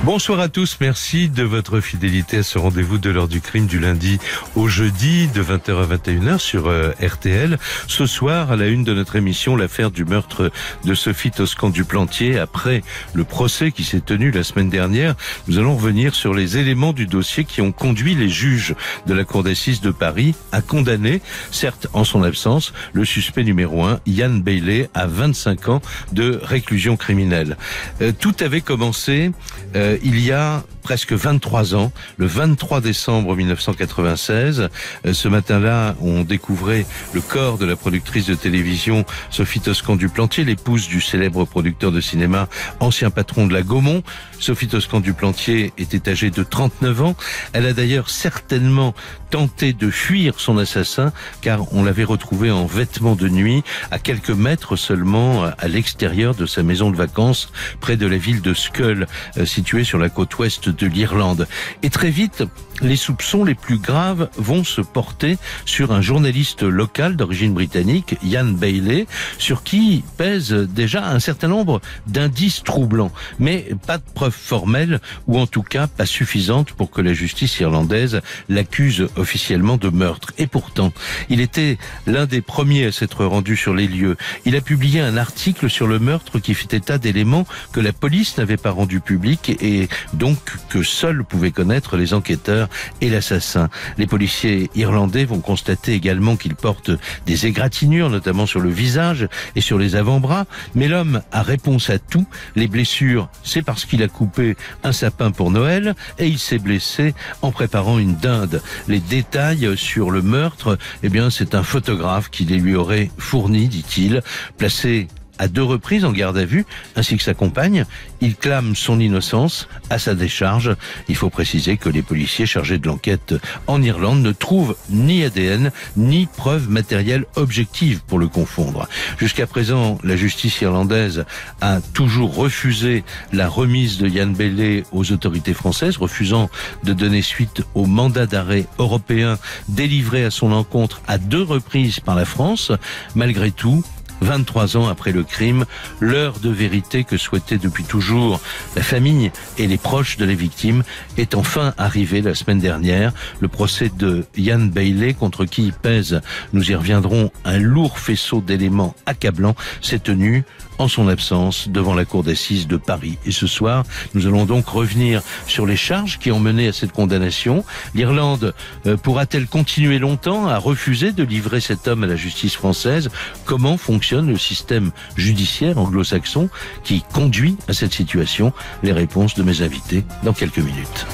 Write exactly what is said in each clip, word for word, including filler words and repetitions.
Bonsoir à tous, merci de votre fidélité à ce rendez-vous de l'heure du crime du lundi au jeudi de vingt heures à vingt et une heures sur euh, R T L. Ce soir, à la une de notre émission, l'affaire du meurtre de Sophie Toscan du Plantier. Après le procès qui s'est tenu la semaine dernière, nous allons revenir sur les éléments du dossier qui ont conduit les juges de la cour d'assises de Paris à condamner, certes en son absence, le suspect numéro un, Yann Bailey, à vingt-cinq ans de réclusion criminelle. Euh, tout avait commencé euh, il y a presque vingt-trois ans, le vingt-trois décembre mille neuf cent quatre-vingt-seize. Ce matin-là, on découvrait le corps de la productrice de télévision Sophie Toscan du Plantier, l'épouse du célèbre producteur de cinéma, ancien patron de la Gaumont. Sophie Toscan du Plantier était âgée de trente-neuf ans. Elle a d'ailleurs certainement tenté de fuir son assassin, car on l'avait retrouvée en vêtements de nuit, à quelques mètres seulement à l'extérieur de sa maison de vacances, près de la ville de Schull, située sur la côte ouest de l'Irlande. Et très vite, les soupçons les plus graves vont se porter sur un journaliste local d'origine britannique, Yann Bailey, sur qui pèse déjà un certain nombre d'indices troublants, mais pas de preuves formelles, ou en tout cas pas suffisantes pour que la justice irlandaise l'accuse officiellement de meurtre. Et pourtant, il était l'un des premiers à s'être rendu sur les lieux. Il a publié un article sur le meurtre qui fit état d'éléments que la police n'avait pas rendus publics et donc que seuls pouvaient connaître les enquêteurs et l'assassin. Les policiers irlandais vont constater également qu'il porte des égratignures, notamment sur le visage et sur les avant-bras, mais l'homme a réponse à tout. Les blessures, c'est parce qu'il a coupé un sapin pour Noël et il s'est blessé en préparant une dinde. Les détails sur le meurtre, eh bien, c'est un photographe qui les lui aurait fournis, dit-il, placé à deux reprises en garde à vue, ainsi que sa compagne. Il clame son innocence à sa décharge. Il faut préciser que les policiers chargés de l'enquête en Irlande ne trouvent ni A D N, ni preuve matérielle objective pour le confondre. Jusqu'à présent, la justice irlandaise a toujours refusé la remise de Yann Bailey aux autorités françaises, refusant de donner suite au mandat d'arrêt européen délivré à son encontre à deux reprises par la France. Malgré tout, vingt-trois ans après le crime, l'heure de vérité que souhaitait depuis toujours la famille et les proches de la victime est enfin arrivée la semaine dernière. Le procès de Yann Bailey, contre qui pèse, nous y reviendrons, un lourd faisceau d'éléments accablants, s'est tenu en son absence devant la cour d'assises de Paris. Et ce soir, nous allons donc revenir sur les charges qui ont mené à cette condamnation. L'Irlande euh, pourra-t-elle continuer longtemps à refuser de livrer cet homme à la justice française? Comment fonctionne le système judiciaire anglo-saxon qui conduit à cette situation? Les réponses de mes invités dans quelques minutes.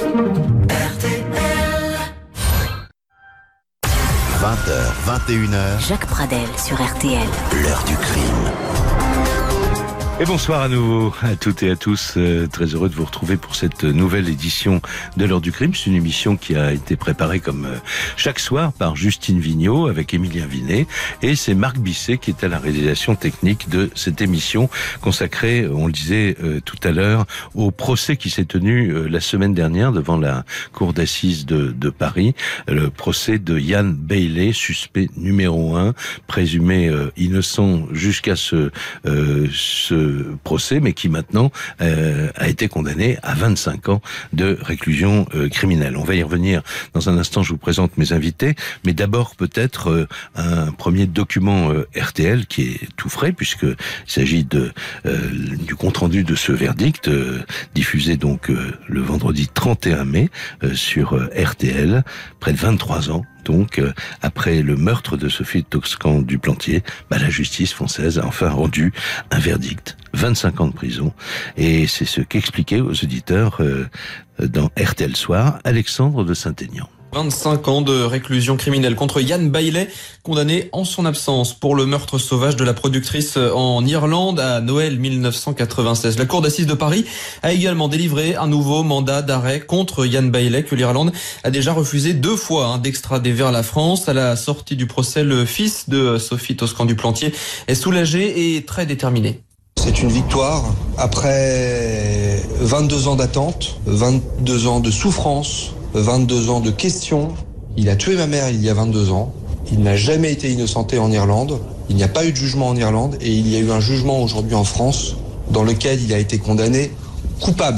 vingt heures, vingt et une heures. Jacques Pradel sur R T L. L'heure du crime. Et bonsoir à nouveau à toutes et à tous. Euh, très heureux de vous retrouver pour cette nouvelle édition de l'heure du crime. C'est une émission qui a été préparée comme euh, chaque soir par Justine Vignot avec Émilien Vinet. Et c'est Marc Bisset qui est à la réalisation technique de cette émission consacrée, on le disait euh, tout à l'heure, au procès qui s'est tenu euh, la semaine dernière devant la cour d'assises de, de Paris. Le procès de Yann Bailey, suspect numéro un, présumé euh, innocent jusqu'à ce, euh, ce procès, mais qui maintenant euh, a été condamné à vingt-cinq ans de réclusion euh, criminelle. On va y revenir dans un instant, je vous présente mes invités, mais d'abord peut-être euh, un premier document euh, R T L qui est tout frais, puisqu'il s'agit de, euh, du compte-rendu de ce verdict, euh, diffusé donc euh, le vendredi trente et un mai euh, sur euh, R T L, près de vingt-trois ans. Donc, euh, après le meurtre de Sophie Toscan du Plantier, bah, la justice française a enfin rendu un verdict, vingt-cinq ans de prison. Et c'est ce qu'expliquait aux auditeurs euh, dans R T L Soir, Alexandre de Saint-Aignan. vingt-cinq ans de réclusion criminelle contre Yann Bailey, condamné en son absence pour le meurtre sauvage de la productrice en Irlande à Noël mille neuf cent quatre-vingt-seize. La cour d'assises de Paris a également délivré un nouveau mandat d'arrêt contre Yann Bailey que l'Irlande a déjà refusé deux fois hein, d'extrader vers la France. À la sortie du procès, le fils de Sophie Toscan du Plantier est soulagé et très déterminé. C'est une victoire après vingt-deux ans d'attente, vingt-deux ans de souffrance, vingt-deux ans de questions. Il a tué ma mère il y a vingt-deux ans. Il n'a jamais été innocenté en Irlande. Il n'y a pas eu de jugement en Irlande. Et il y a eu un jugement aujourd'hui en France dans lequel il a été condamné coupable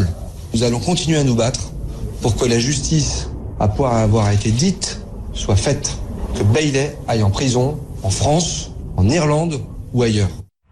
Nous allons continuer à nous battre pour que la justice, après avoir été dite, soit faite. Que Bailey aille en prison, en France, en Irlande ou ailleurs.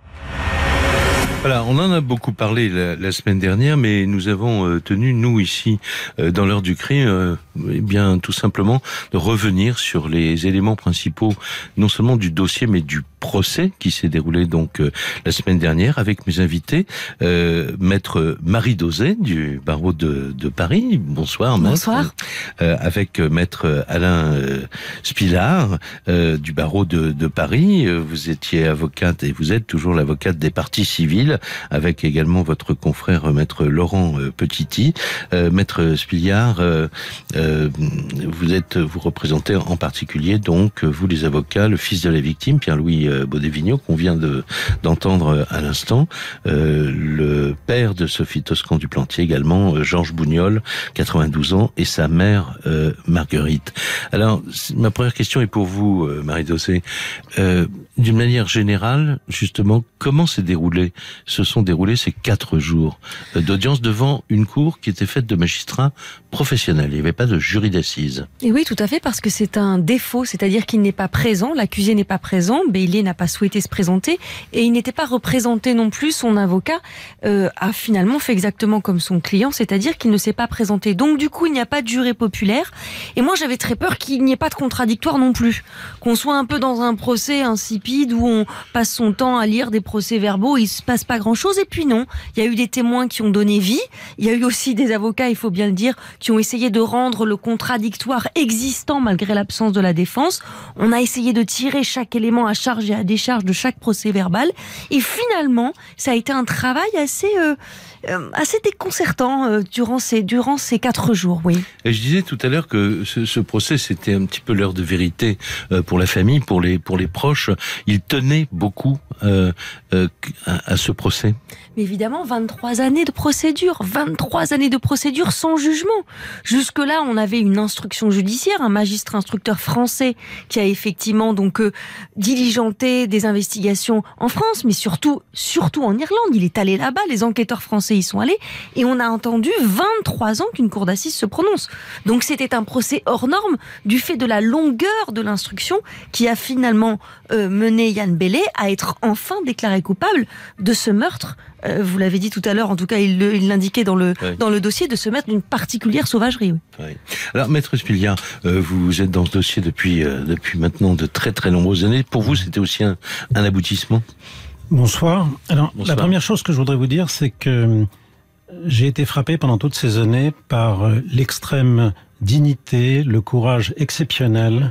Voilà, on en a beaucoup parlé la, la semaine dernière, mais nous avons euh, tenu, nous ici, euh, dans l'heure du crime, euh, eh bien, tout simplement, de revenir sur les éléments principaux, non seulement du dossier, mais du procès qui s'est déroulé donc euh, la semaine dernière avec mes invités, euh, maître Marie Dauzet du barreau de, de Paris. Bonsoir, maître. Bonsoir. Euh, avec euh, maître Alain euh, Spilard euh, du barreau de, de Paris. Euh, vous étiez avocate et vous êtes toujours l'avocate des parties civiles, avec également votre confrère euh, maître Laurent euh, Petiti. Euh, maître Spilard, euh, euh, vous êtes, vous représentez en particulier donc vous les avocats, le fils de la victime, Pierre-Louis euh, Baudévignaud, qu'on vient de d'entendre à l'instant, euh, le père de Sophie Toscan du Plantier également, euh, Georges Bougnol, quatre-vingt-douze ans, et sa mère euh, Marguerite. Alors, ma première question est pour vous, euh, Marie Dauzet. Euh, d'une manière générale, justement, comment s'est déroulé, se sont déroulés ces quatre jours d'audience devant une cour qui était faite de magistrats professionnels. Il n'y avait pas de jury d'assises. Et oui, tout à fait, parce que c'est un défaut, c'est-à-dire qu'il n'est pas présent, l'accusé n'est pas présent, Bailey n'a pas souhaité se présenter, et il n'était pas représenté non plus. Son avocat euh, a finalement fait exactement comme son client, c'est-à-dire qu'il ne s'est pas présenté. Donc du coup, il n'y a pas de juré populaire, et moi j'avais très peur qu'il n'y ait pas de contradictoire non plus, qu'on soit un peu dans un procès insipide où on passe son temps à lire des procès-verbaux, il se passe pas grand-chose. Et puis non, il y a eu des témoins qui ont donné vie, il y a eu aussi des avocats, il faut bien le dire, qui ont essayé de rendre le contradictoire existant malgré l'absence de la défense. On a essayé de tirer chaque élément à charge et à décharge de chaque procès-verbal, et finalement, ça a été un travail assez euh, euh, assez déconcertant euh, durant ces durant ces quatre jours, oui. Et je disais tout à l'heure que ce, ce procès, c'était un petit peu l'heure de vérité euh, pour la famille, pour les pour les proches. Ils tenaient beaucoup euh, euh, à, à ce procès. Mais évidemment, vingt-trois années de procédure, vingt-trois années de procédure sans jugement. Jusque-là, on avait une instruction judiciaire, un magistrat instructeur français qui a effectivement donc euh, diligenté des investigations en France, mais surtout, surtout en Irlande. Il est allé là-bas, les enquêteurs français y sont allés, et on a entendu vingt-trois ans qu'une cour d'assises se prononce. Donc c'était un procès hors norme du fait de la longueur de l'instruction qui a finalement euh, mené Yann Bailey à être enfin déclaré coupable de ce meurtre. Euh, vous l'avez dit tout à l'heure, en tout cas il, le, il l'indiquait dans le, oui. dans le dossier, de se mettre d'une particulière sauvagerie. Oui. Oui. Alors maître Spilard, euh, vous êtes dans ce dossier depuis, euh, depuis maintenant de très très nombreuses années. Pour vous, c'était aussi un, un aboutissement ? Bonsoir. Alors Bonsoir. La première chose que je voudrais vous dire, c'est que j'ai été frappé pendant toutes ces années par l'extrême dignité, le courage exceptionnel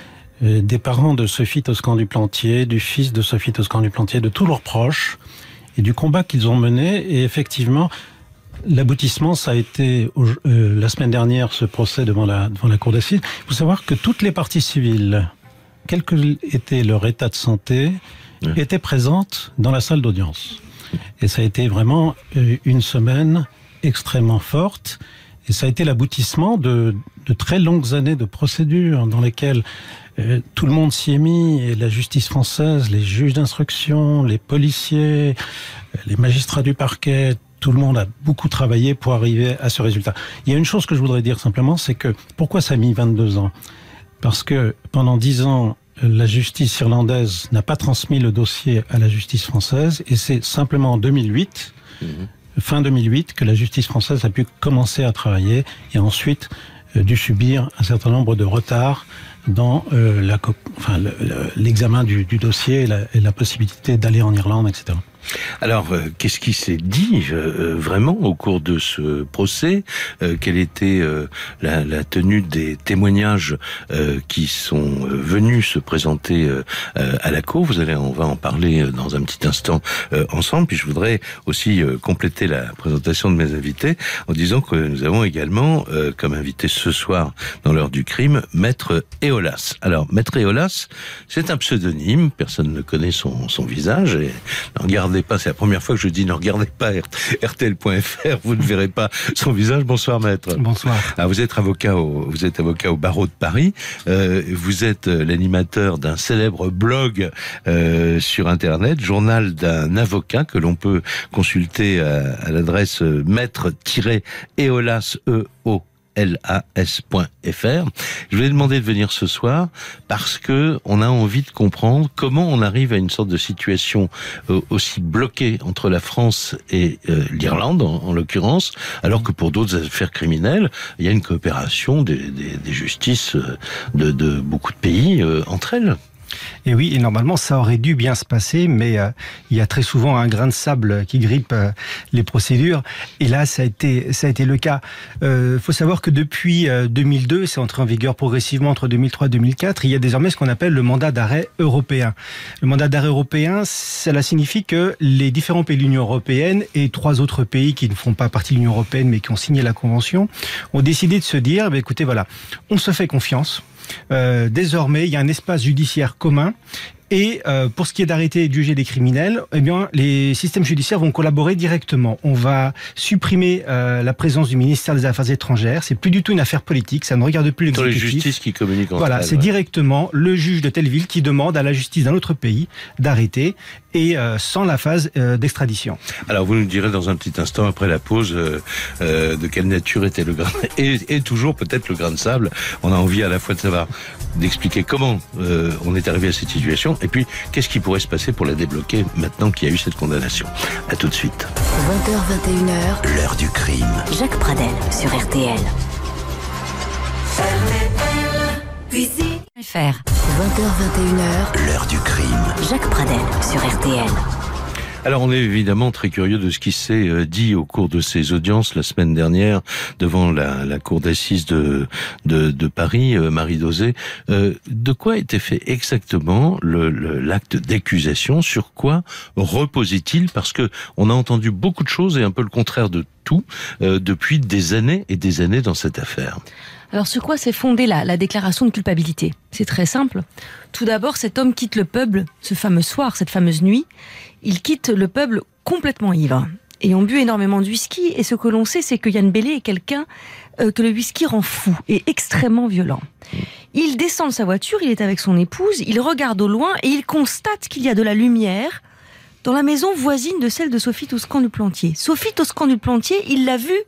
des parents de Sophie Toscan du Plantier, du fils de Sophie Toscan du Plantier, de tous leurs proches, et du combat qu'ils ont mené. Et effectivement, l'aboutissement, ça a été euh, la semaine dernière, ce procès devant la, devant la cour d'assises. Il faut savoir que toutes les parties civiles, quel que était leur état de santé, oui. étaient présentes dans la salle d'audience. Et ça a été vraiment euh, une semaine extrêmement forte. Et ça a été l'aboutissement de, de très longues années de procédures dans lesquelles euh, tout le monde s'y est mis, et la justice française, les juges d'instruction, les policiers, les magistrats du parquet, tout le monde a beaucoup travaillé pour arriver à ce résultat. Il y a une chose que je voudrais dire simplement, c'est que pourquoi ça a mis vingt-deux ans ? Parce que pendant dix ans, la justice irlandaise n'a pas transmis le dossier à la justice française, et c'est simplement en deux mille huit, mmh. fin deux mille huit, que la justice française a pu commencer à travailler, et ensuite euh, dû subir un certain nombre de retards dans euh, la, enfin, le, l'examen du, du dossier et la, et la possibilité d'aller en Irlande, et cetera. Alors, euh, qu'est-ce qui s'est dit euh, vraiment au cours de ce procès ? euh, Quelle était euh, la, la tenue des témoignages euh, qui sont euh, venus se présenter euh, à la cour ? Vous allez, on va en parler dans un petit instant euh, ensemble. Puis je voudrais aussi euh, compléter la présentation de mes invités en disant que nous avons également euh, comme invité ce soir dans l'heure du crime Maître Eolas. Alors, Maître Eolas, c'est un pseudonyme. Personne ne connaît son, son visage. Et regardez regardez pas, c'est la première fois que je dis ne regardez pas R T L point F R, vous ne verrez pas son visage. Bonsoir maître. Bonsoir. Alors, vous êtes avocat au, vous êtes avocat au barreau de Paris. Euh, vous êtes l'animateur d'un célèbre blog euh, sur Internet, journal d'un avocat que l'on peut consulter à, à l'adresse maître-eolas e o L A S point F R. Je vous ai demandé de venir ce soir parce que on a envie de comprendre comment on arrive à une sorte de situation euh, aussi bloquée entre la France et euh, l'Irlande, en, en l'occurrence, alors que pour d'autres affaires criminelles, il y a une coopération des, des, des justices de, de beaucoup de pays euh, entre elles. Et oui, et normalement, ça aurait dû bien se passer, mais euh, il y a très souvent un grain de sable qui grippe euh, les procédures. Et là, ça a été, ça a été le cas. Il euh, faut savoir que depuis euh, deux mille deux, c'est entré en vigueur progressivement entre deux mille trois et deux mille quatre, il y a désormais ce qu'on appelle le mandat d'arrêt européen. Le mandat d'arrêt européen, cela signifie que les différents pays de l'Union européenne et trois autres pays qui ne font pas partie de l'Union européenne, mais qui ont signé la Convention, ont décidé de se dire, bah, écoutez, voilà, on se fait confiance. Euh, désormais, il y a un espace judiciaire commun. Et euh, pour ce qui est d'arrêter et de juger des criminels, eh bien, les systèmes judiciaires vont collaborer directement. On va supprimer euh, la présence du ministère des Affaires étrangères. C'est plus du tout une affaire politique. Ça ne regarde plus l'exécutif. C'est les justices qui communiquent entre Voilà, elles, c'est ouais. directement le juge de telle ville qui demande à la justice d'un autre pays d'arrêter et euh, sans la phase euh, d'extradition. Alors vous nous direz dans un petit instant après la pause euh, euh, de quelle nature était le grain et, et toujours peut-être le grain de sable. On a envie à la fois de savoir, d'expliquer comment euh, on est arrivé à cette situation et puis qu'est-ce qui pourrait se passer pour la débloquer maintenant qu'il y a eu cette condamnation. À tout de suite. vingt heures vingt et une heures, L'heure du crime. Jacques Pradel sur R T L. F R. vingt heures vingt et une heures, L'heure du crime. Jacques Pradel sur R T L. Alors on est évidemment très curieux de ce qui s'est dit au cours de ces audiences la semaine dernière devant la, la cour d'assises de, de, de Paris, euh, Marie Dauzé. Euh, de quoi était fait exactement le, le, l'acte d'accusation? Sur quoi reposait-il? Parce que on a entendu beaucoup de choses et un peu le contraire de tout euh, depuis des années et des années dans cette affaire. Alors sur quoi s'est fondée la, la déclaration de culpabilité? C'est très simple. Tout d'abord, cet homme quitte le pub ce fameux soir, cette fameuse nuit. Il quitte le pub complètement ivre. Et on bu énormément de whisky. Et ce que l'on sait, c'est que Yann Bailey est quelqu'un euh, que le whisky rend fou et extrêmement violent. Il descend de sa voiture, il est avec son épouse, il regarde au loin et il constate qu'il y a de la lumière dans la maison voisine de celle de Sophie Toscan du Plantier. Sophie Toscan du Plantier, il l'a vue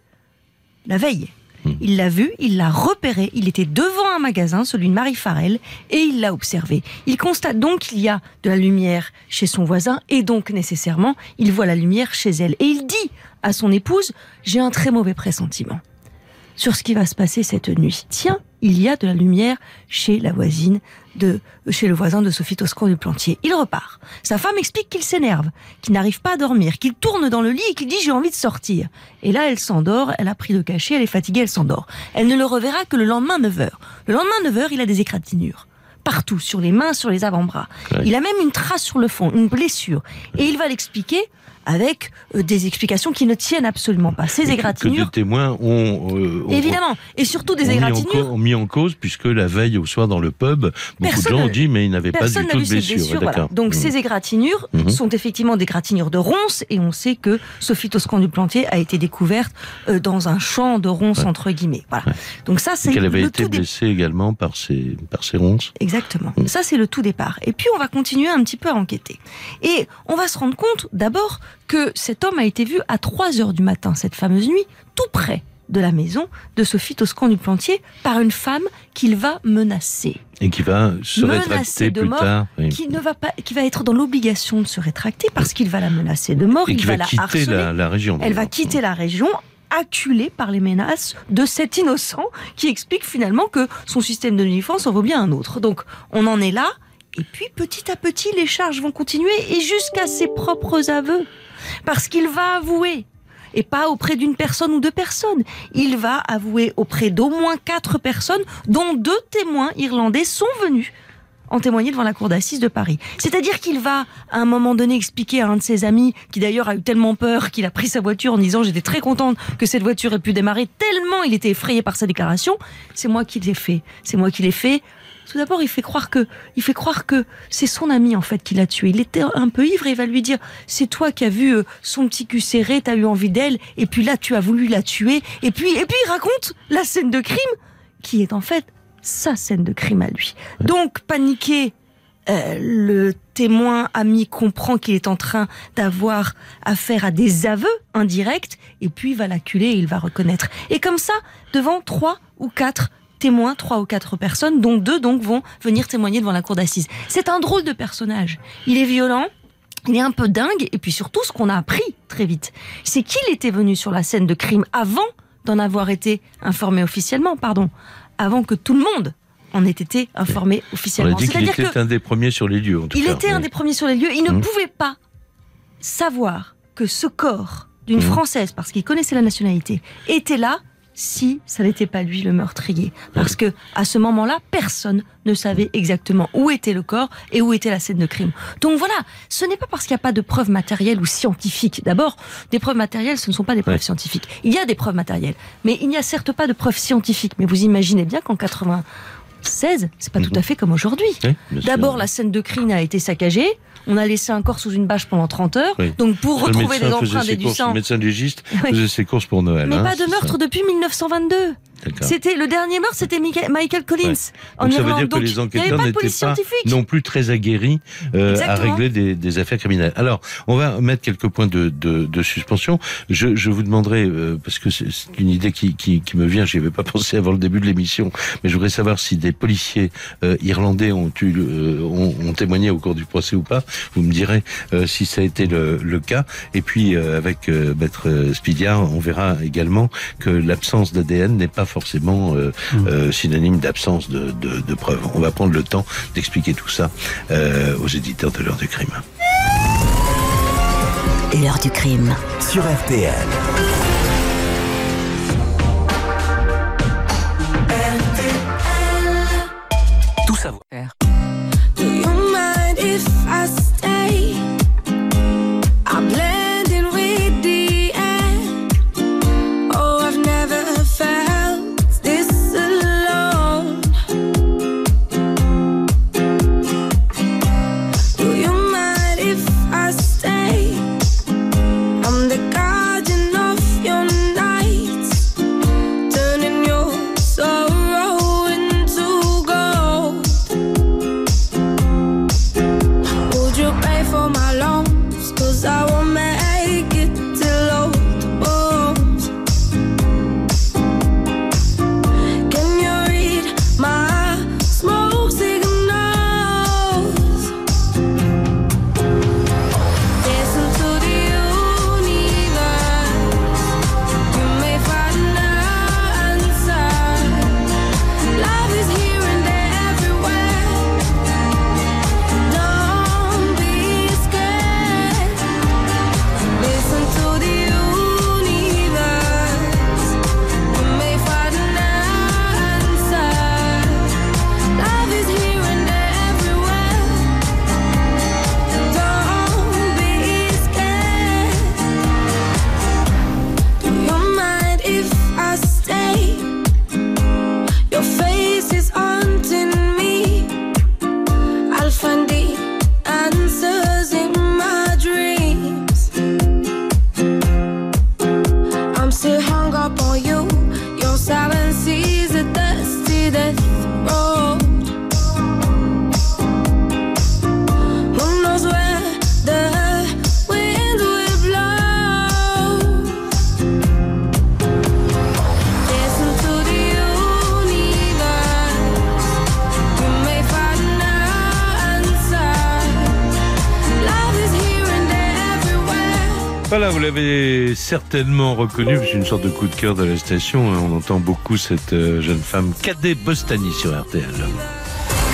la veille. Il l'a vu, il l'a repéré, il était devant un magasin, celui de Marie Farrell, et il l'a observé. Il constate donc qu'il y a de la lumière chez son voisin, et donc nécessairement, il voit la lumière chez elle. Et il dit à son épouse, j'ai un très mauvais pressentiment sur ce qui va se passer cette nuit. Tiens, il y a de la lumière chez la voisine de, chez le voisin de Sophie Toscan du Plantier. Il repart. Sa femme explique qu'il s'énerve, qu'il n'arrive pas à dormir, qu'il tourne dans le lit et qu'il dit j'ai envie de sortir. Et là, elle s'endort, elle a pris le cachet, elle est fatiguée, elle s'endort. Elle ne le reverra que le lendemain neuf heures. Le lendemain neuf heures, il a des égratignures. Partout, sur les mains, sur les avant-bras. Ouais. Il a même une trace sur le front, une blessure. Et il va l'expliquer avec euh, des explications qui ne tiennent absolument pas. Ces égratignures... Que des témoins ont... Euh, ont évidemment, et surtout des égratignures... Ont mis en cause, puisque la veille au soir dans le pub, beaucoup de gens ont dit, mais il n'avait pas du tout de blessure. blessure voilà. Donc mmh. ces égratignures mmh. sont effectivement des égratignures de ronces, et on sait que Sophie Toscan du Plantier a été découverte euh, dans un champ de ronces, ouais. entre guillemets. Voilà. Ouais. Donc ça, c'est qu'elle avait le été tout blessée dé... également par ces, par ces ronces. Exactement. Mmh. Ça, c'est le tout départ. Et puis, on va continuer un petit peu à enquêter. Et on va se rendre compte, d'abord, que cet homme a été vu à trois heures du matin, cette fameuse nuit, tout près de la maison de Sophie Toscan du Plantier, par une femme qu'il va menacer. Et qui va se menacer rétracter de plus mort, tard. Oui. Qui, ne va pas, qui va être dans l'obligation de se rétracter parce qu'il va la menacer de mort, et il qui va, va la quitter harceler. La, la région. Elle va quitter la région, acculée par les menaces de cet innocent qui explique finalement que son système de défense en vaut bien un autre. Donc, on en est là. Et puis, petit à petit, les charges vont continuer et jusqu'à ses propres aveux. Parce qu'il va avouer, et pas auprès d'une personne ou deux personnes, il va avouer auprès d'au moins quatre personnes, dont deux témoins irlandais sont venus en témoigner devant la cour d'assises de Paris. C'est-à-dire qu'il va, à un moment donné, expliquer à un de ses amis, qui d'ailleurs a eu tellement peur qu'il a pris sa voiture en disant « J'étais très contente que cette voiture ait pu démarrer », tellement il était effrayé par sa déclaration. C'est moi qui l'ai fait. C'est moi qui l'ai fait Tout d'abord, il fait croire que, il fait croire que c'est son ami en fait qui l'a tué. Il était un peu ivre et il va lui dire c'est toi qui as vu son petit cul serré, t'as eu envie d'elle et puis là tu as voulu la tuer et puis et puis il raconte la scène de crime qui est en fait sa scène de crime à lui. Donc paniqué, euh, le témoin ami comprend qu'il est en train d'avoir affaire à des aveux indirects et puis il va l'acculer et il va reconnaître. Et comme ça, devant trois ou quatre témoins, trois ou quatre personnes, dont deux donc vont venir témoigner devant la cour d'assises. C'est un drôle de personnage. Il est violent, il est un peu dingue, et puis surtout, ce qu'on a appris très vite, c'est qu'il était venu sur la scène de crime avant d'en avoir été informé officiellement, pardon, avant que tout le monde en ait été informé officiellement. On a dit qu'il était un des premiers sur les lieux, en tout il cas. Il était oui. un des premiers sur les lieux. Il ne mmh. pouvait pas savoir que ce corps d'une mmh. Française, parce qu'il connaissait la nationalité, était là si ça n'était pas lui le meurtrier. Parce que à ce moment-là, personne ne savait exactement où était le corps et où était la scène de crime. Donc voilà, ce n'est pas parce qu'il n'y a pas de preuves matérielles ou scientifiques. D'abord, des preuves matérielles, ce ne sont pas des preuves ouais. scientifiques. Il y a des preuves matérielles, mais il n'y a certes pas de preuves scientifiques. Mais vous imaginez bien qu'en quatre-vingt-seize, c'est pas mmh. tout à fait comme aujourd'hui. Oui, d'abord, la scène de crime a été saccagée. On a laissé un corps sous une bâche pendant trente heures. Oui. Donc, pour le retrouver les empreintes et du sang. Le médecin légiste oui. faisait ses courses pour Noël. Mais hein, pas de meurtre ça. depuis mille neuf cent vingt-deux. C'était le dernier meurtre, c'était Michael Collins. Ouais. En Donc, ça veut dire que les enquêteurs n'étaient pas non plus très aguerris euh, à régler des, des affaires criminelles. Alors, on va mettre quelques points de, de, de suspension. Je, je vous demanderai, euh, parce que c'est une idée qui, qui, qui me vient, j'y avais pas pensé avant le début de l'émission, mais je voudrais savoir si des policiers euh, irlandais ont, eu, euh, ont, ont témoigné au cours du procès ou pas. Vous me direz euh, si ça a été le, le cas. Et puis, euh, avec euh, Maître Spidiard, on verra également que l'absence d'A D N n'est pas forcément euh, mmh. euh, synonyme d'absence de, de, de preuves. On va prendre le temps d'expliquer tout ça euh, aux éditeurs de l'heure du crime. L'heure du crime. Sur R T L. Tout savoir. Do you mind if I stay? I'm blending with the end. Oh, I've never felt this alone. Do you mind if I stay? I'm the guardian of your nights, turning your sorrow into gold. Would you pay for my loans? 'Cause I won't make it till old bones. Can you read my smoke signals? Listen to the universe. You may find the answer. Love is here and there everywhere. Don't be scared. Listen to the universe. You may find an answer. Love is here and there everywhere. Don't be scared. Do you mind if I stay? Your face is haunting me. I'll find the answers in my dreams. I'm still hung up on you. Your silence is a dusty death road. Who knows where the wind will blow? Listen to the universe. You may find an answer. Love is here and there everywhere. Voilà, vous l'avez certainement reconnu, c'est une sorte de coup de cœur de la station. On entend beaucoup cette jeune femme, Cadet Bostani sur R T L.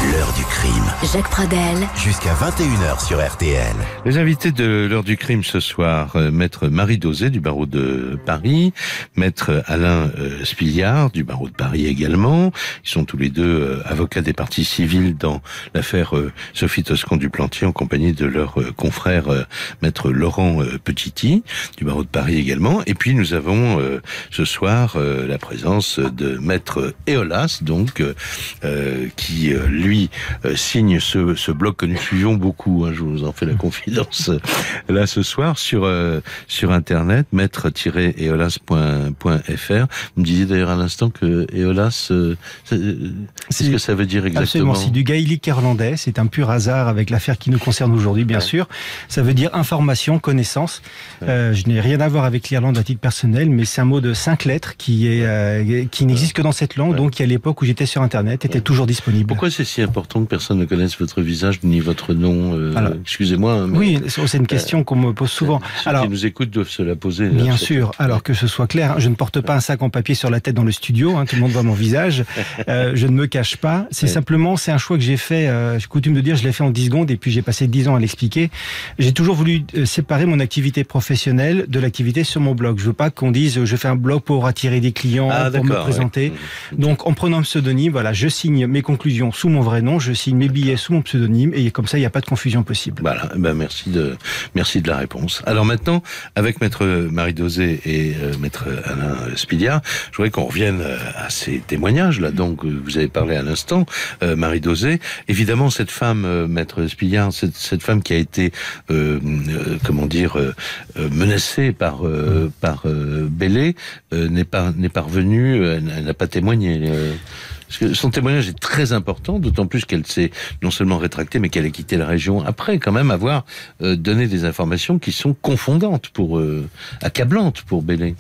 L'heure du crime. Jacques Pradel, Jusqu'à vingt et une heures sur R T L. Les invités de l'heure du crime ce soir, euh, maître Marie Dauzet du barreau de Paris, maître Alain euh, Spilliard du barreau de Paris également. Ils sont tous les deux euh, avocats des parties civiles dans l'affaire euh, Sophie Toscan du Plantier en compagnie de leur euh, confrère euh, maître Laurent euh, Petiti du barreau de Paris également. Et puis nous avons euh, ce soir euh, la présence de maître Eolas, donc euh, euh, qui euh, lui euh, signe ce, ce blog que nous suivons beaucoup. Hein, je vous en fais la confidence euh, là ce soir sur euh, sur internet maître-eolas point f r. Vous me disiez d'ailleurs à l'instant que Eolas, euh, qu'est-ce que ça veut dire exactement? Absolument, c'est du gaélique irlandais. C'est un pur hasard avec l'affaire qui nous concerne aujourd'hui, bien ouais. sûr. Ça veut dire information, connaissance. Ouais. Euh, je n'ai rien à voir avec l'Irlande à titre personnel, mais c'est un mot de cinq lettres qui est euh, qui n'existe que dans cette langue, ouais. donc qui à l'époque où j'étais sur internet était ouais. toujours disponible. Pourquoi c'est si important que personne ne connaisse votre visage ni votre nom? euh, Alors, excusez-moi. Mais, oui, c'est une question euh, qu'on me pose souvent. Ceux Alors, qui nous écoutent doivent se la poser. Bien sûr. Alors que ce soit clair, je ne porte pas un sac en papier sur la tête dans le studio. Hein, tout le monde voit mon visage. Euh, je ne me cache pas. C'est ouais. simplement, c'est un choix que j'ai fait. Euh, j'ai coutume de dire, je l'ai fait en dix secondes et puis j'ai passé dix ans à l'expliquer. J'ai toujours voulu euh, séparer mon activité professionnelle de l'activité sur mon blog. Je veux pas qu'on dise, je fais un blog pour attirer des clients, ah, pour me présenter. Ouais. Donc, en prenant un pseudonyme, voilà, je signe mes conclusions sous mon vrai nom, je signe mes billets sous mon pseudonyme et comme ça, il n'y a pas de confusion possible. Voilà. Ben merci de merci de la réponse. Alors maintenant, avec maître Marie Dauzet et euh, maître Alain Spilliard, je voudrais qu'on revienne à ces témoignages là. Donc, vous avez parlé à l'instant, euh, Marie Dauzet. Évidemment, cette femme, euh, maître Spilliard, cette, cette femme qui a été, euh, euh, comment dire, euh, menacée par euh, par euh, Belley, euh, n'est pas n'est pas revenue, elle, elle n'a pas témoigné. Euh, Parce que son témoignage est très important, d'autant plus qu'elle s'est non seulement rétractée, mais qu'elle a quitté la région après, quand même, avoir euh, donné des informations qui sont confondantes, pour euh, accablantes pour Belley.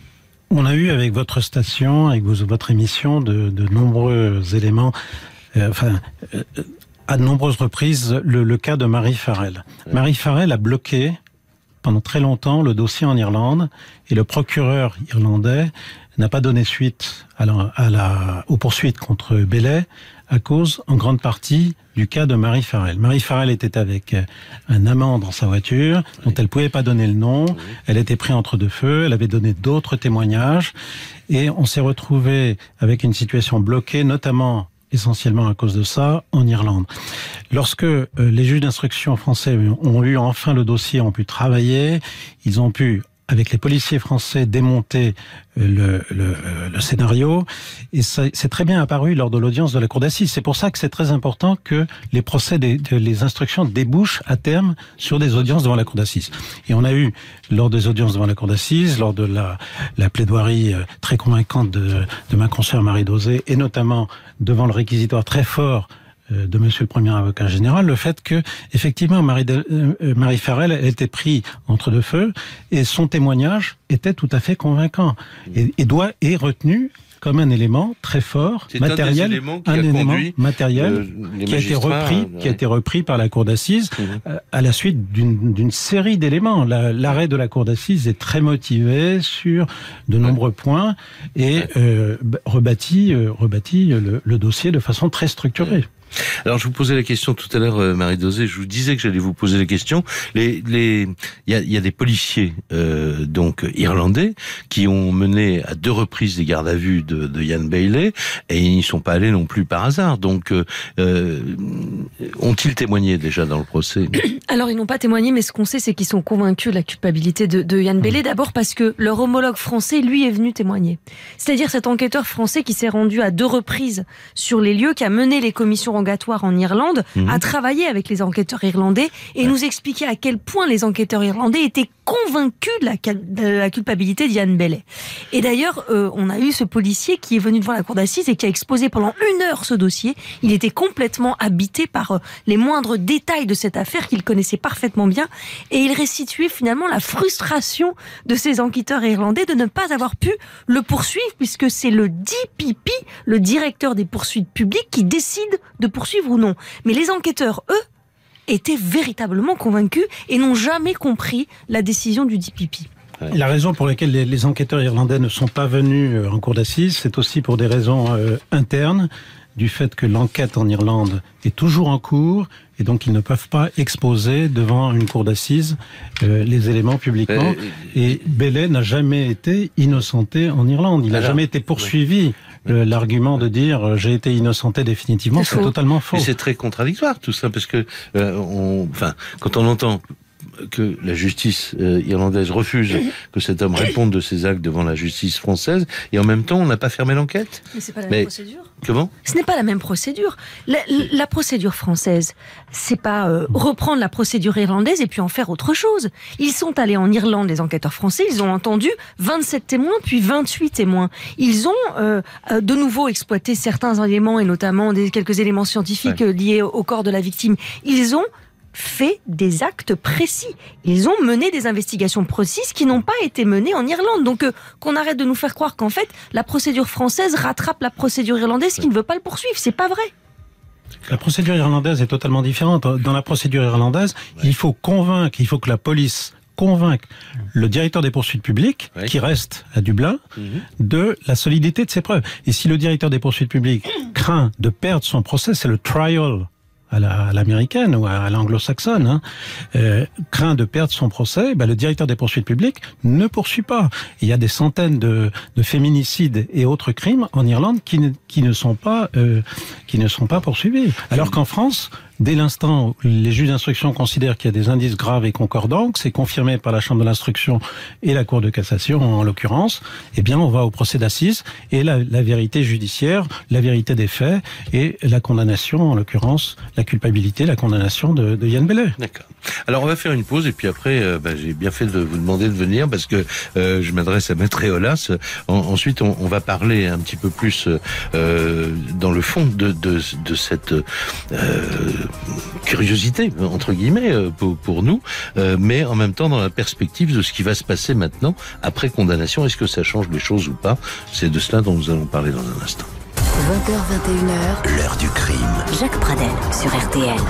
On a eu avec votre station, avec vos, votre émission, de, de nombreux éléments, euh, enfin, euh, à de nombreuses reprises, le, le cas de Marie Farrell. Ouais. Marie Farrell a bloqué pendant très longtemps le dossier en Irlande, et le procureur irlandais n'a pas donné suite à la, à la, aux poursuites contre Belley à cause, en grande partie, du cas de Marie Farrell. Marie Farrell était avec un amant dans sa voiture, dont elle ne pouvait pas donner le nom. Elle était prise entre deux feux, elle avait donné d'autres témoignages, et on s'est retrouvé avec une situation bloquée, notamment essentiellement à cause de ça, en Irlande. Lorsque euh, les juges d'instruction français ont eu enfin le dossier, ont pu travailler, ils ont pu, avec les policiers français, démonter le, le, le scénario, et c'est très bien apparu lors de l'audience de la cour d'assises. C'est pour ça que c'est très important que les procès, des, les instructions débouchent à terme sur des audiences devant la cour d'assises. Et on a eu, lors des audiences devant la cour d'assises, lors de la, la plaidoirie très convaincante de, de ma consoeur Marie Dauzet, et notamment devant le réquisitoire très fort de Monsieur le Premier Avocat Général, le fait que, effectivement, Marie, de, euh, Marie Farrell était prise entre deux feux, et son témoignage était tout à fait convaincant, et, et doit est retenu comme un élément très fort, matériel, un, un élément matériel euh, qui a été repris, ouais. qui a été repris par la cour d'assises mmh. euh, à la suite d'une série d'éléments. L'arrêt la, de la cour d'assises est très motivé sur de nombreux ouais. points et ouais. euh, rebâtit, euh, rebâtit le, le dossier de façon très structurée. Ouais. Alors, je vous posais la question tout à l'heure, euh, Marie Dauzet. Je vous disais que j'allais vous poser la question. Les, les, il y a, il y a des policiers, euh, donc irlandais, qui ont mené à deux reprises des gardes à vue de, de Jan Bailey, et ils n'y sont pas allés non plus par hasard. Donc, euh, ont-ils témoigné déjà dans le procès? Alors, ils n'ont pas témoigné, mais ce qu'on sait, c'est qu'ils sont convaincus de la culpabilité de, de Jan Bailey. D'abord parce que leur homologue français, lui, est venu témoigner. C'est-à-dire cet enquêteur français qui s'est rendu à deux reprises sur les lieux, qui a mené les commissions en Irlande, mmh. a travaillé avec les enquêteurs irlandais et ouais. nous expliquait à quel point les enquêteurs irlandais étaient convaincus de la, de la culpabilité de Jan Bailey. Et d'ailleurs, euh, on a eu ce policier qui est venu devant la cour d'assises et qui a exposé pendant une heure ce dossier. Il était complètement habité par euh, les moindres détails de cette affaire qu'il connaissait parfaitement bien, et il restituait finalement la frustration de ces enquêteurs irlandais de ne pas avoir pu le poursuivre, puisque c'est le D P P, le directeur des poursuites publiques, qui décide de poursuivre ou non. Mais les enquêteurs, eux, étaient véritablement convaincus et n'ont jamais compris la décision du D P P. La raison pour laquelle les, les enquêteurs irlandais ne sont pas venus en cour d'assises, c'est aussi pour des raisons euh, internes. du fait que l'enquête en Irlande est toujours en cours et donc ils ne peuvent pas exposer devant une cour d'assises euh, les éléments publiquement. Euh, et Bailey n'a jamais été innocenté en Irlande. Il n'a jamais été poursuivi. Oui. Euh, l'argument de dire euh, j'ai été innocenté définitivement, c'est, c'est totalement faux. Et c'est très contradictoire tout ça, parce que euh, on, enfin, quand on entend que la justice euh, irlandaise refuse que cet homme réponde de ses actes devant la justice française, et en même temps on n'a pas fermé l'enquête. Mais c'est pas la Mais même procédure. Comment ? Ce n'est pas la même procédure. La, la procédure française, c'est pas euh, reprendre la procédure irlandaise et puis en faire autre chose. Ils sont allés en Irlande, les enquêteurs français, ils ont entendu vingt-sept témoins, puis vingt-huit témoins. Ils ont euh, de nouveau exploité certains éléments, et notamment des, quelques éléments scientifiques ouais. liés au corps de la victime. Ils ont fait des actes précis. Ils ont mené des investigations précises qui n'ont pas été menées en Irlande. Donc euh, qu'on arrête de nous faire croire qu'en fait la procédure française rattrape la procédure irlandaise qui ne veut pas le poursuivre. C'est pas vrai. La procédure irlandaise est totalement différente. Dans la procédure irlandaise, ouais. il faut convaincre, il faut que la police convainc le directeur des poursuites publiques, ouais. qui reste à Dublin, mmh. de la solidité de ses preuves. Et si le directeur des poursuites publiques craint de perdre son procès, c'est le trial à, la, à l'américaine ou à l'anglo-saxonne, hein, euh, craint de perdre son procès, ben le directeur des poursuites publiques ne poursuit pas. Il y a des centaines de, de féminicides et autres crimes en Irlande qui ne, qui ne sont pas euh, qui ne sont pas poursuivis. Alors qu'en France, dès l'instant où les juges d'instruction considèrent qu'il y a des indices graves et concordants, que c'est confirmé par la Chambre de l'instruction et la Cour de cassation en l'occurrence, eh bien on va au procès d'assises et la, la vérité judiciaire, la vérité des faits et la condamnation, en l'occurrence, la culpabilité, la condamnation de, de Jan Bailey. D'accord. Alors on va faire une pause et puis après, euh, bah, j'ai bien fait de vous demander de venir parce que euh, je m'adresse à Maître Eolas. En, ensuite, on, on va parler un petit peu plus euh, dans le fond de, de, de cette euh, curiosité, entre guillemets, pour, pour nous, euh, mais en même temps dans la perspective de ce qui va se passer maintenant après condamnation. Est-ce que ça change les choses ou pas ? C'est de cela dont nous allons parler dans un instant. vingt heures vingt et une heures, l'heure du crime. Jacques Pradel sur R T L.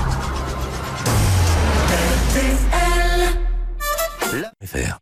Faire.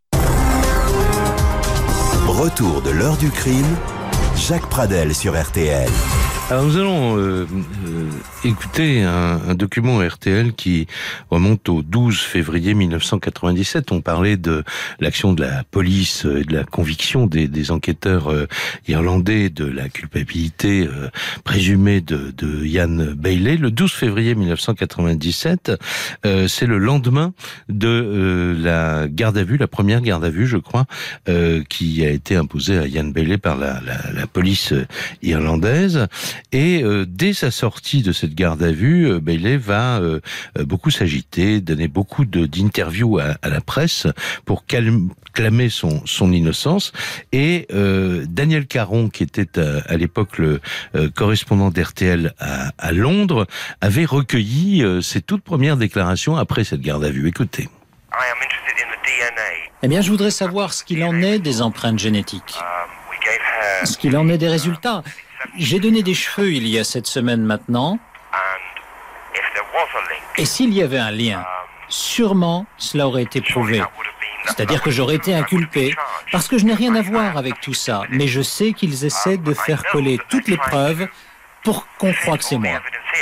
Retour de l'heure du crime, Jacques Pradel sur R T L. Alors nous allons euh, euh, écouter un, un document R T L qui remonte au douze février mille neuf cent quatre-vingt-dix-sept. On parlait de l'action de la police et de la conviction des, des enquêteurs euh, irlandais de la culpabilité euh, présumée de, de Jan Bailey. Le douze février mille neuf cent quatre-vingt-dix-sept, euh, c'est le lendemain de euh, la garde à vue, la première garde à vue, je crois, euh, qui a été imposée à Jan Bailey par la, la, la police irlandaise. Et euh, dès sa sortie de cette garde à vue, euh, Bailey va euh, beaucoup s'agiter, donner beaucoup de, d'interviews à, à la presse pour calme, clamer son, son innocence. Et euh, Daniel Caron, qui était à, à l'époque le euh, correspondant d'R T L à, à Londres, avait recueilli euh, ses toutes premières déclarations après cette garde à vue. Écoutez. Eh bien, je voudrais savoir ce qu'il en est des empreintes génétiques. Ce qu'il en est des résultats. J'ai donné des cheveux il y a sept semaines maintenant. Et s'il y avait un lien, sûrement cela aurait été prouvé. C'est-à-dire que j'aurais été inculpé, parce que je n'ai rien à voir avec tout ça. Mais je sais qu'ils essaient de faire coller toutes les preuves pour qu'on croie que c'est moi.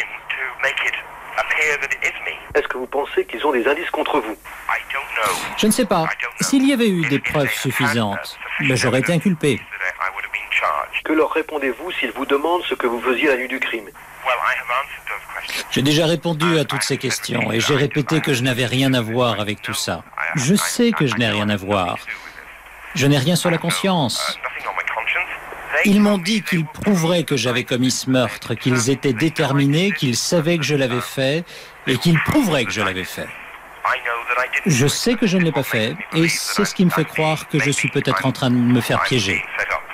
Est-ce que vous pensez qu'ils ont des indices contre vous ? Je ne sais pas. S'il y avait eu des preuves suffisantes, ben j'aurais été inculpé. Que leur répondez-vous s'ils vous demandent ce que vous faisiez la nuit du crime ? J'ai déjà répondu à toutes ces questions et j'ai répété que je n'avais rien à voir avec tout ça. Je sais que je n'ai rien à voir. Je n'ai rien sur la conscience. Ils m'ont dit qu'ils prouveraient que j'avais commis ce meurtre, qu'ils étaient déterminés, qu'ils savaient que je l'avais fait et qu'ils prouveraient que je l'avais fait. Je sais que je ne l'ai pas fait et c'est ce qui me fait croire que je suis peut-être en train de me faire piéger.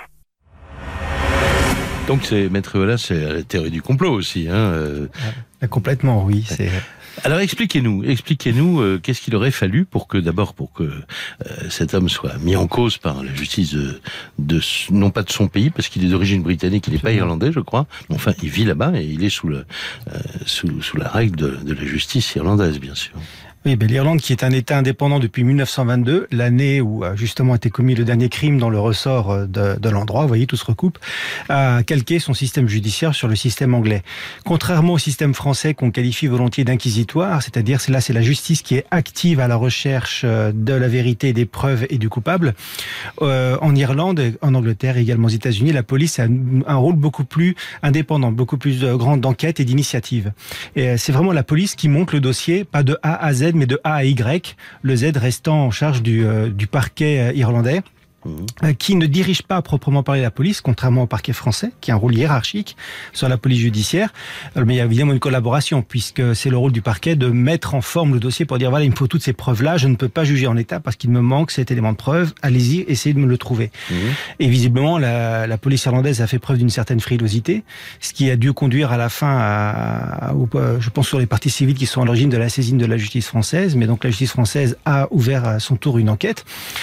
Donc c'est Maître Eolas, c'est la théorie du complot aussi, hein. Euh... Ah, complètement, oui. C'est... Alors expliquez-nous, expliquez-nous euh, qu'est-ce qu'il aurait fallu pour que d'abord pour que euh, cet homme soit mis en cause par la justice de, de non pas de son pays parce qu'il est d'origine britannique, il n'est pas irlandais, je crois. Mais enfin, il vit là-bas et il est sous le euh, sous, sous la règle de, de la justice irlandaise, bien sûr. Oui, ben, l'Irlande, qui est un État indépendant depuis mille neuf cent vingt-deux, l'année où a justement été commis le dernier crime dans le ressort de, de l'endroit, vous voyez, tout se recoupe, a calqué son système judiciaire sur le système anglais. Contrairement au système français qu'on qualifie volontiers d'inquisitoire, c'est-à-dire c'est là c'est la justice qui est active à la recherche de la vérité, des preuves et du coupable. Euh, en Irlande, en Angleterre et également aux États-Unis, la police a un rôle beaucoup plus indépendant, beaucoup plus grand d'enquête et d'initiative. Et c'est vraiment la police qui monte le dossier, pas de A à Z, mais de A à Y, le Z restant en charge du, euh, du parquet irlandais, euh, qui ne dirige pas à proprement parler la police, contrairement au parquet français, qui a un rôle hiérarchique sur la police judiciaire. Mais il y a évidemment une collaboration, puisque c'est le rôle du parquet de mettre en forme le dossier pour dire, voilà, il me faut toutes ces preuves-là, je ne peux pas juger en état parce qu'il me manque cet élément de preuve, allez-y, essayez de me le trouver. Mmh. Et visiblement, la, la police irlandaise a fait preuve d'une certaine frilosité, ce qui a dû conduire à la fin à, à, à je pense sur les parties civiles qui sont à l'origine de la saisine de la justice française, mais donc la justice française a ouvert à son tour une enquête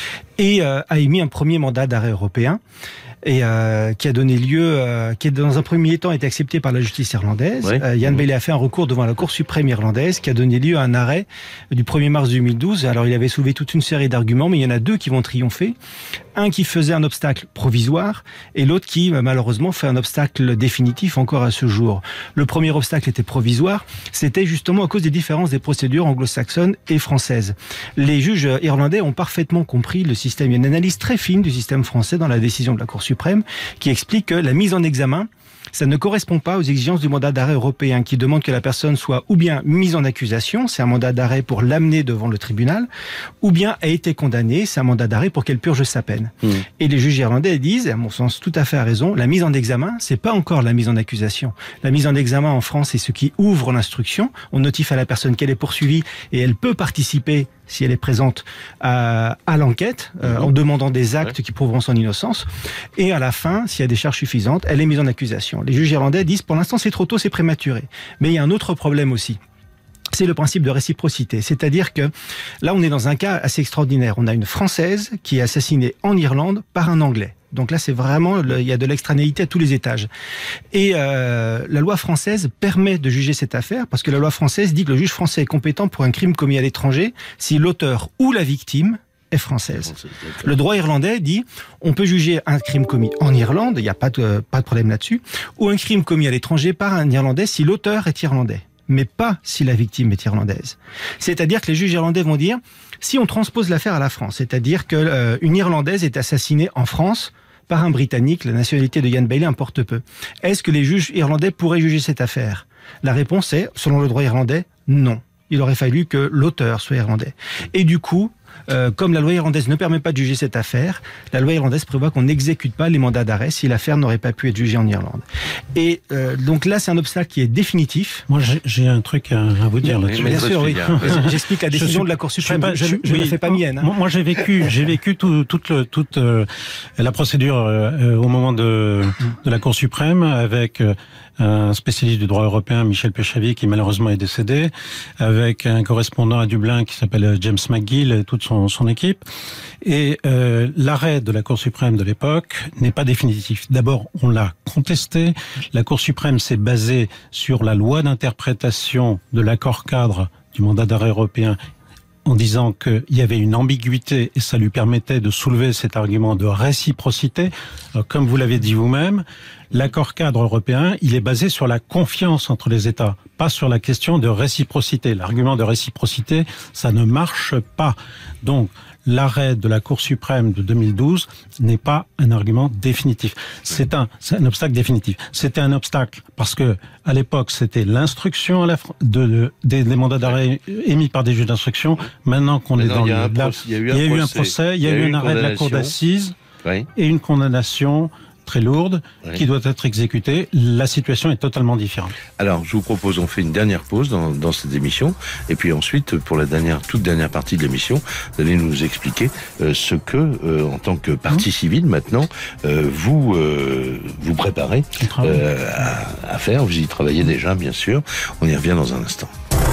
et euh, a émis un premier mandat d'arrêt européen et euh, qui a donné lieu, euh, qui est dans un premier temps été accepté par la justice irlandaise. Ouais. Euh, Jan mmh. Bailey a fait un recours devant la Cour suprême irlandaise qui a donné lieu à un arrêt du premier mars deux mille douze. Alors il avait soulevé toute une série d'arguments, mais il y en a deux qui vont triompher. Un qui faisait un obstacle provisoire et l'autre qui malheureusement fait un obstacle définitif encore à ce jour. Le premier obstacle était provisoire, c'était justement à cause des différences des procédures anglo-saxonnes et françaises. Les juges irlandais ont parfaitement compris le système. Il y a une analyse très fine du système français dans la décision de la Cour suprême qui explique que la mise en examen, ça ne correspond pas aux exigences du mandat d'arrêt européen qui demande que la personne soit ou bien mise en accusation, c'est un mandat d'arrêt pour l'amener devant le tribunal, ou bien a été condamnée, c'est un mandat d'arrêt pour qu'elle purge sa peine. Mmh. Et les juges irlandais disent, à mon sens tout à fait à raison, la mise en examen, c'est pas encore la mise en accusation. La mise en examen en France, c'est ce qui ouvre l'instruction. On notifie à la personne qu'elle est poursuivie et elle peut participer si elle est présente à, à l'enquête, euh, mmh. en demandant des actes ouais. qui prouveront son innocence. Et à la fin, s'il y a des charges suffisantes, elle est mise en accusation. Les juges irlandais disent, pour l'instant, c'est trop tôt, c'est prématuré. Mais il y a un autre problème aussi. C'est le principe de réciprocité. C'est-à-dire que là, on est dans un cas assez extraordinaire. On a une Française qui est assassinée en Irlande par un Anglais. Donc là, c'est vraiment, le, il y a de l'extranéité à tous les étages. Et euh, la loi française permet de juger cette affaire, parce que la loi française dit que le juge français est compétent pour un crime commis à l'étranger si l'auteur ou la victime est française. Le droit irlandais dit, on peut juger un crime commis en Irlande, il n'y a pas de, pas de problème là-dessus, ou un crime commis à l'étranger par un Irlandais si l'auteur est irlandais, mais pas si la victime est irlandaise. C'est-à-dire que les juges irlandais vont dire, si on transpose l'affaire à la France, c'est-à-dire que euh, une Irlandaise est assassinée en France par un Britannique, la nationalité de Jan Bailey importe peu. Est-ce que les juges irlandais pourraient juger cette affaire ? La réponse est, selon le droit irlandais, non. Il aurait fallu que l'auteur soit irlandais. Et du coup, euh, comme la loi irlandaise ne permet pas de juger cette affaire, la loi irlandaise prévoit qu'on n'exécute pas les mandats d'arrêt si l'affaire n'aurait pas pu être jugée en Irlande. Et euh, donc là, c'est un obstacle qui est définitif. Moi, j'ai, j'ai un truc à, à vous dire là-dessus. Bien sûr, oui. J'explique la décision suis, de la Cour suprême. Je, pas, je, je, je oui, ne fais pas mienne. Hein. Moi, j'ai vécu, j'ai vécu tout, toute, le, toute euh, la procédure euh, au moment de, de la Cour suprême avec euh, un spécialiste du droit européen, Michel Péchavier, qui malheureusement est décédé, avec un correspondant à Dublin qui s'appelle James McGill et toute son, son équipe. Et euh, l'arrêt de la Cour suprême de l'époque n'est pas définitif. D'abord, on l'a contesté. La Cour suprême s'est basée sur la loi d'interprétation de l'accord cadre du mandat d'arrêt européen en disant qu'il y avait une ambiguïté et ça lui permettait de soulever cet argument de réciprocité. Alors, comme vous l'avez dit vous-même, l'accord cadre européen, il est basé sur la confiance entre les États, pas sur la question de réciprocité. L'argument de réciprocité, ça ne marche pas. Donc, l'arrêt de la Cour suprême de deux mille douze n'est pas un argument définitif. C'est un, c'est un obstacle définitif. C'était un obstacle parce que à l'époque c'était l'instruction à la, de, de des, des mandats d'arrêt émis par des juges d'instruction. Maintenant qu'on est dans le, là, il y a eu un, il y a eu un procès, il y a eu un arrêt de la Cour d'assises oui. et une condamnation très lourde, oui. qui doit être exécutée. La situation est totalement différente. Alors, je vous propose, on fait une dernière pause dans, dans cette émission, et puis ensuite, pour la dernière, toute dernière partie de l'émission, vous allez nous expliquer euh, ce que, euh, en tant que partie mmh. civile, maintenant, euh, vous euh, vous préparez euh, à, à faire. Vous y travaillez déjà, bien sûr. On y revient dans un instant.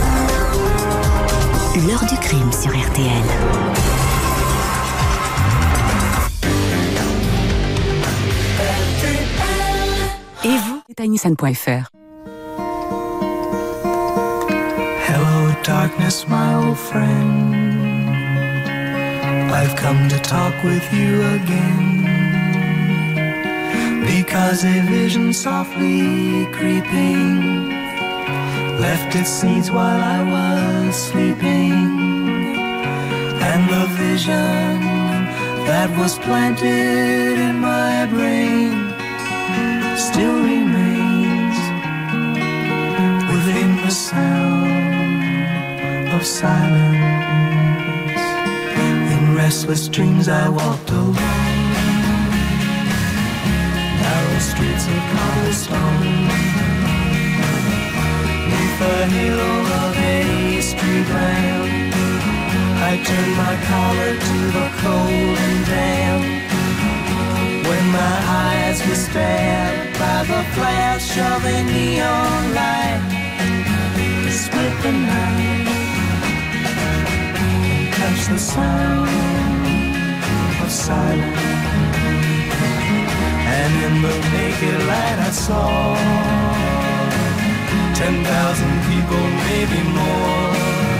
L'heure du crime sur R T L. Et vous, Tiny San point F R. Hello Darkness, my old friend, I've come to talk with you again, because a vision softly creeping left its seeds while I was sleeping, and the vision that was planted in my brain still remains within the sound of silence. In restless dreams I walked alone, narrow streets of cobblestone, neath the halo of a street lamp. I turned my collar to the cold and damp, when my eyes were stabbed by the flash of a neon light to split the night and catch the sound of silence. And in the naked light I saw ten thousand people, maybe more,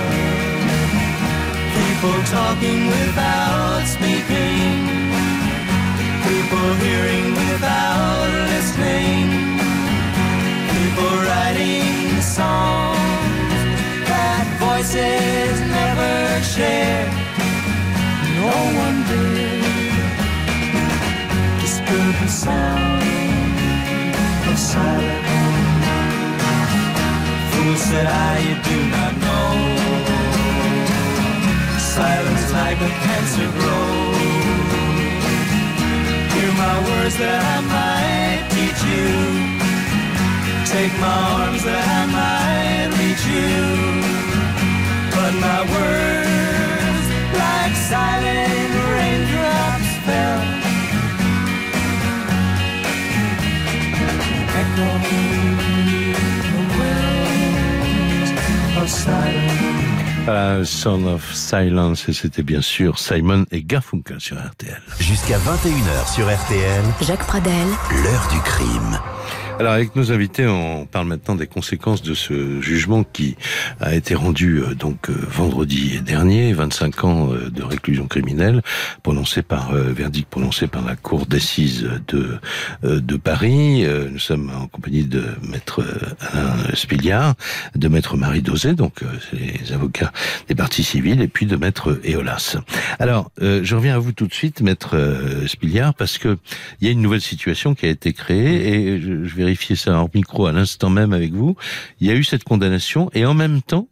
people talking without speaking, people hearing without listening, people writing songs that voices never shared. No one did disturb the sound of silence. Fool, said I, you do not know, silence like a cancer grows. Hear my words that I might teach you, take my arms that I might reach you, but my words like silent raindrops fell, echoing the wells of silence. Uh, Son of Silence, et c'était bien sûr Simon et Garfunkel sur R T L. Jusqu'à vingt et une heures sur R T L. Jacques Pradel. L'heure du crime. Alors avec nos invités, on parle maintenant des conséquences de ce jugement qui a été rendu euh, donc euh, vendredi dernier, vingt-cinq ans euh, de réclusion criminelle, prononcé par euh, verdict prononcé par la cour d'assises de euh, de Paris. Euh, nous sommes en compagnie de maître Alain Spiliard, de maître Marie Dosé, donc euh, c'est les avocats des parties civiles, et puis de maître Eolas. Alors euh, je reviens à vous tout de suite, maître euh, Spiliard, parce que il y a une nouvelle situation qui a été créée, et je, je vérifie ça hors micro à l'instant même avec vous. Il y a eu cette condamnation et en même temps,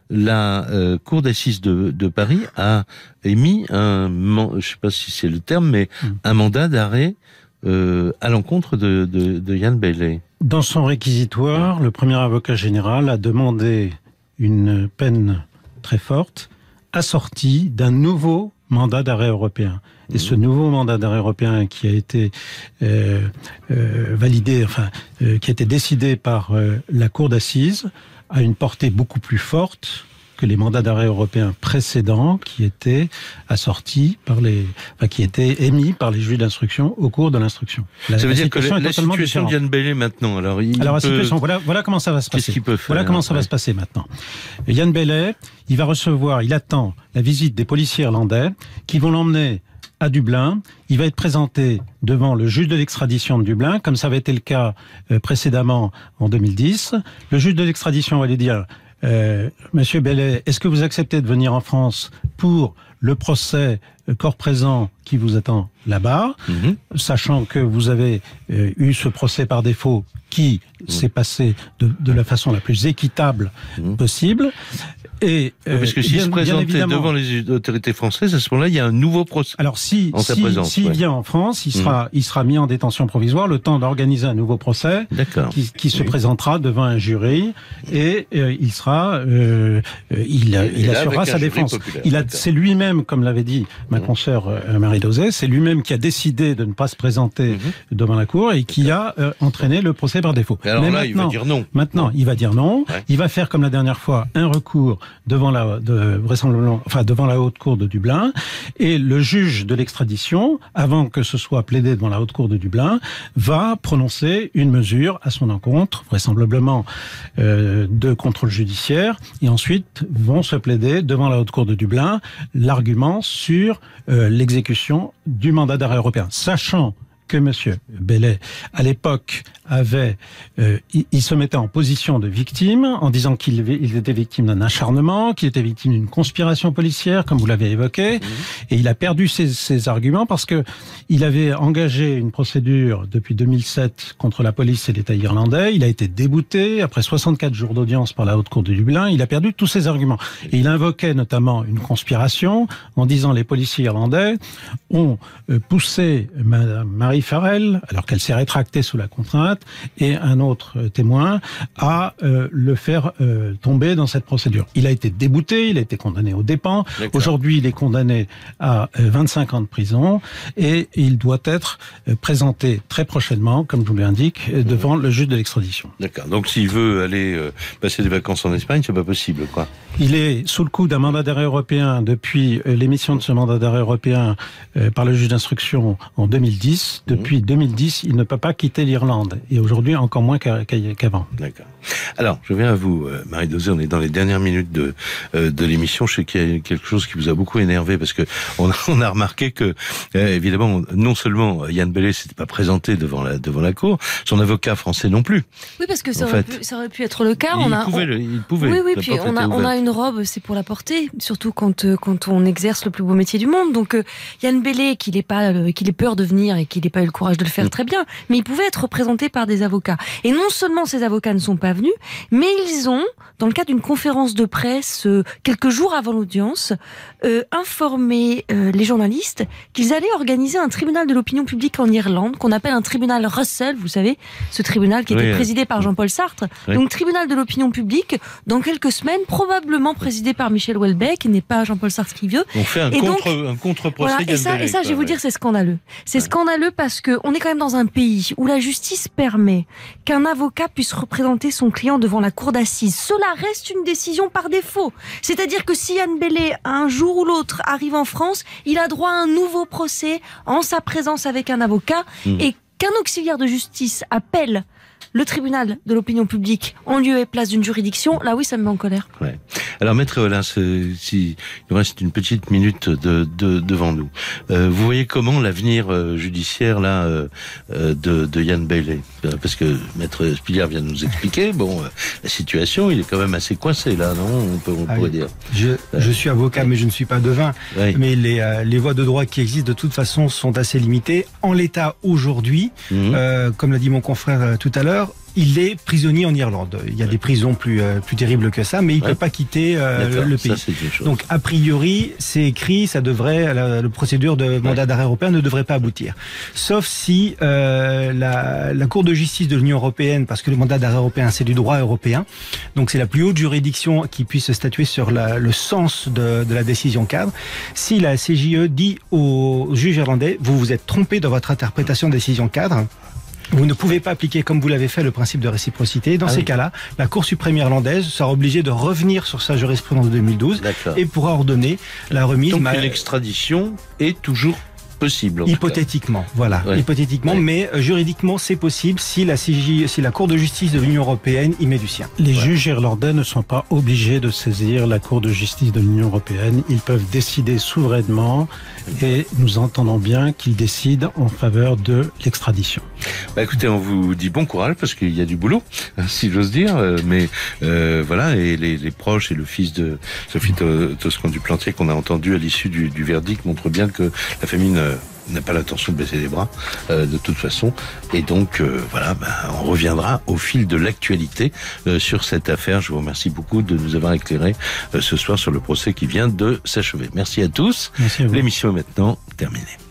la euh, cour d'assises de, de Paris a émis un, je sais pas si c'est le terme, mais mmh. un mandat d'arrêt euh, à l'encontre de, de, de Yann Bailey. Dans son réquisitoire, le premier avocat général a demandé une peine très forte, assortie d'un nouveau mandat d'arrêt européen. Et mmh. ce nouveau mandat d'arrêt européen qui a été euh, euh, validé, enfin, euh, qui a été décidé par euh, la cour d'assises, a une portée beaucoup plus forte que les mandats d'arrêt européens précédents qui étaient assortis par les, enfin, qui étaient émis par les juges d'instruction au cours de l'instruction. La, ça veut dire que la, la situation de Yann Bailey maintenant, alors il alors la peut... situation, voilà, voilà comment ça va se passer. Qu'est-ce qu'il peut faire, voilà comment ça ouais. va se passer maintenant. Yann Bailey, il va recevoir, il attend la visite des policiers irlandais qui vont l'emmener à Dublin. Il va être présenté devant le juge de l'extradition de Dublin, comme ça avait été le cas euh, précédemment en deux mille dix. Le juge de l'extradition va lui dire euh, Monsieur Bailey, est-ce que vous acceptez de venir en France pour le procès euh, corps présent qui vous attend là-bas, mm-hmm. sachant que vous avez euh, eu ce procès par défaut qui mm-hmm. s'est passé de, de la façon la plus équitable mm-hmm. possible. Et, euh, parce que s'il se présentait devant les autorités françaises, à ce moment-là, il y a un nouveau procès. Alors si, en si, présence, s'il ouais. vient en France, il sera, mmh. il sera mis en détention provisoire, le temps d'organiser un nouveau procès, qui, qui oui. se présentera devant un jury, et euh, il sera, euh, il, et il là, assurera sa défense. Il a, c'est lui-même, comme l'avait dit ma mmh. consoeur euh, Marie Dosé, c'est lui-même qui a décidé de ne pas se présenter mmh. devant la cour et qui a euh, entraîné le procès par défaut. Alors Mais là, maintenant, il va dire non. Maintenant, il va dire non. Ouais. Il va faire comme la dernière fois un recours devant la, de, vraisemblablement, enfin, devant la haute cour de Dublin, et le juge de l'extradition, avant que ce soit plaidé devant la haute cour de Dublin, va prononcer une mesure à son encontre, vraisemblablement euh, de contrôle judiciaire, et ensuite vont se plaider devant la haute cour de Dublin l'argument sur euh, l'exécution du mandat d'arrêt européen, sachant que Monsieur Bailey, à l'époque, avait, euh, il, il se mettait en position de victime en disant qu'il il était victime d'un acharnement, qu'il était victime d'une conspiration policière, comme vous l'avez évoqué, mmh. et il a perdu ses, ses arguments parce que il avait engagé une procédure depuis deux mille sept contre la police et l'État irlandais. Il a été débouté après soixante-quatre jours d'audience par la haute cour de Dublin. Il a perdu tous ses arguments et il invoquait notamment une conspiration en disant les policiers irlandais ont poussé Madame Marie Farrell, alors qu'elle s'est rétractée sous la contrainte, et un autre témoin à euh, le faire euh, tomber dans cette procédure. Il a été débouté, il a été condamné aux dépens. Aujourd'hui, il est condamné à euh, vingt-cinq ans de prison et il doit être euh, présenté très prochainement, comme je vous l'indique, euh, devant mmh. le juge de l'extradition. D'accord. Donc, s'il veut aller euh, passer des vacances en Espagne, c'est pas possible, quoi. Il est sous le coup d'un mandat d'arrêt européen depuis euh, l'émission de ce mandat d'arrêt européen euh, par le juge d'instruction en deux mille dix. Depuis deux mille dix, il ne peut pas quitter l'Irlande. Et aujourd'hui, encore moins qu'avant. D'accord. Alors, je viens à vous, euh, Marie-Dosé, on est dans les dernières minutes de, euh, de l'émission. Je sais qu'il y a quelque chose qui vous a beaucoup énervé parce que on a, on a remarqué que, euh, évidemment, non seulement Yann Bailey s'était pas présenté devant la, devant la cour, son avocat français non plus. Oui, parce que ça, aurait pu, ça aurait pu être le cas. Il, on a, pouvait, on... le, il pouvait. Oui, oui, puis on a, on a une robe, c'est pour la porter, surtout quand, euh, quand on exerce le plus beau métier du monde. Donc, euh, Yann Bailey, qu'il ait pas, euh, qu'il ait peur de venir et qu'il ait pas eu le courage de le faire, mmh. très bien, mais il pouvait être représenté par des avocats. Et non seulement ces avocats ne sont pas venus, mais ils ont, dans le cadre d'une conférence de presse, euh, quelques jours avant l'audience, euh, informé euh, les journalistes qu'ils allaient organiser un tribunal de l'opinion publique en Irlande, qu'on appelle un tribunal Russell, vous savez, ce tribunal qui était oui, présidé par Jean-Paul Sartre. Oui. Donc, tribunal de l'opinion publique, dans quelques semaines, probablement présidé par Michel Houellebecq, qui n'est pas Jean-Paul Sartre qui veut. On fait un et contre, donc, un contre-procès. Voilà, et ça, et ça, je vais vous dire, c'est scandaleux. C'est ouais. scandaleux parce que on est quand même dans un pays où la justice permet qu'un avocat puisse représenter son client devant la cour d'assises. Cela reste une décision par défaut. C'est-à-dire que si Yann Bailey, un jour ou l'autre, arrive en France, il a droit à un nouveau procès en sa présence avec un avocat mmh. et qu'un auxiliaire de justice appelle le tribunal de l'opinion publique en lieu et place d'une juridiction, là oui, ça me met en colère. Ouais. Alors, Maître Holin, si il nous reste une petite minute de, de, devant nous, euh, vous voyez comment l'avenir euh, judiciaire là euh, de, de Yann Bailey, parce que Maître Spilière vient de nous expliquer, bon, euh, la situation, il est quand même assez coincé là, non? On peut, on ah pourrait oui. dire. Je, euh, je suis avocat, mais je ne suis pas devin. Oui. Mais les, euh, les voies de droit qui existent de toute façon sont assez limitées. En l'état aujourd'hui, mmh. euh, comme l'a dit mon confrère euh, tout à l'heure, il est prisonnier en Irlande. Il y a ouais. des prisons plus euh, plus terribles que ça, mais il ne ouais. peut pas quitter euh, le pays. Ça, donc a priori, c'est écrit, ça devrait la, la procédure de mandat ouais. d'arrêt européen ne devrait pas aboutir. Sauf si euh, la, la Cour de justice de l'Union européenne, parce que le mandat d'arrêt européen c'est du droit européen, donc c'est la plus haute juridiction qui puisse statuer sur la, le sens de, de la décision cadre. Si la C J E dit au juge irlandais, vous vous êtes trompé dans votre interprétation de décision cadre. Vous ne pouvez pas appliquer, comme vous l'avez fait, le principe de réciprocité. Dans ah ces oui. cas-là, la Cour suprême irlandaise sera obligée de revenir sur sa jurisprudence de deux mille douze et pourra ordonner la remise. Donc ma... l'extradition est toujours possible. Hypothétiquement, voilà, ouais. hypothétiquement, ouais. mais euh, juridiquement c'est possible si la C J, si la Cour de justice de l'Union européenne y met du sien. Les ouais. juges irlandais ne sont pas obligés de saisir la Cour de justice de l'Union européenne. Ils peuvent décider souverainement et nous entendons bien qu'ils décident en faveur de l'extradition. Bah écoutez, on vous dit bon courage parce qu'il y a du boulot, si j'ose dire, mais euh, voilà, et les, les proches et le fils de Sophie Toscan du Plantier qu'on a entendu à l'issue du, du verdict montrent bien que la famille ne n'a pas l'intention de baisser les bras euh, de toute façon, et donc euh, voilà, ben, on reviendra au fil de l'actualité euh, sur cette affaire. Je vous remercie beaucoup de nous avoir éclairé euh, ce soir sur le procès qui vient de s'achever. Merci à tous. Merci à vous. L'émission est maintenant terminée.